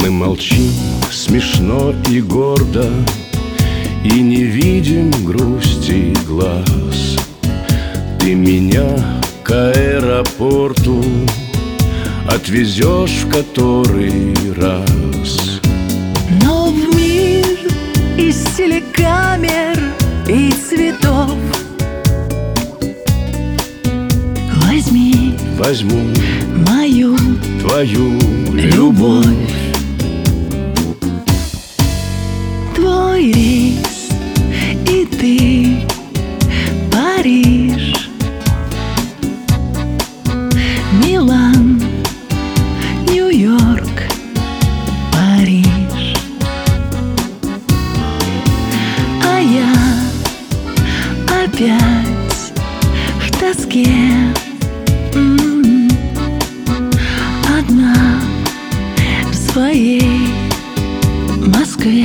Мы молчим смешно и гордо, и не видим грусти глаз. Ты меня к аэропорту отвезешь в который раз. Но в мир из телекамер и цветов Возьму мою твою любовь. Твой рейс и ты, Париж, Милан, Нью-Йорк, Париж. А я опять в тоске, одна в своей Москве.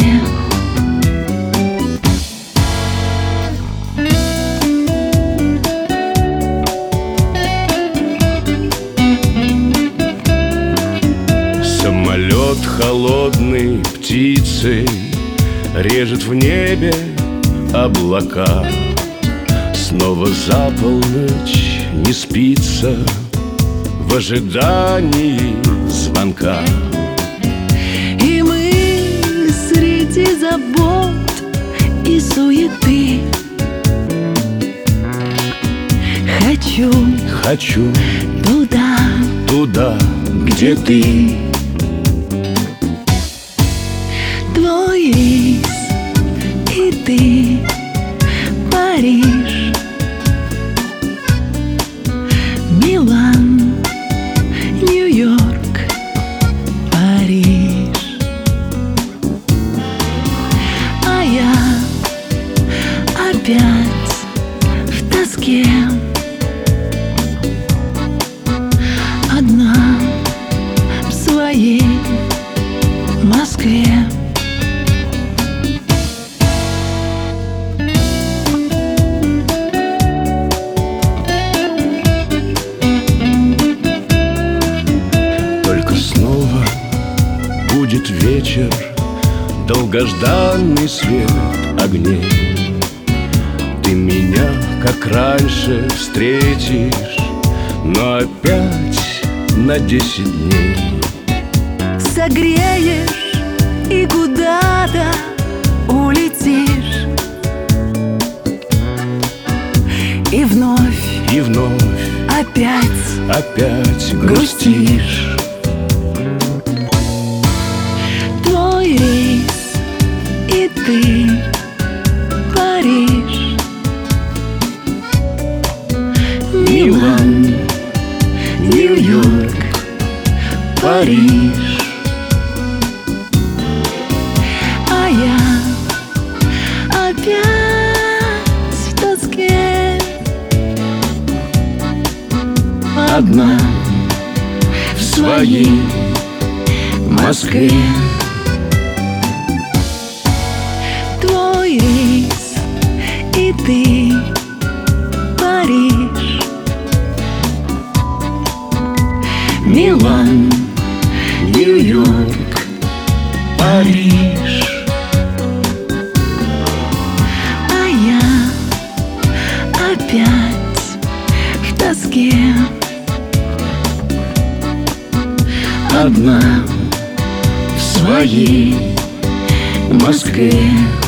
Самолет холодной птицей режет в небе облака. Снова за полночь не спится в ожидании звонка. И мы среди забот и суеты. Хочу туда, где ты. Твой рейс и ты, Париж, Милан, Нью-Йорк, Париж. А я опять в тоске, одна в своей Москве. Только снова будет вечер, долгожданный свет огней. Ты меня, как раньше, встретишь, но опять на 10 дней. Согреешь и куда-то улетишь, и вновь опять грустишь. Твой рейс и ты, Париж, Милан, Нью-Йорк, Париж. А я опять в тоске, одна в своей Москве. Твой рейс и ты, Париж, Милан, Нью-Йорк, Париж. А я опять в тоске, Одна в своей Москве.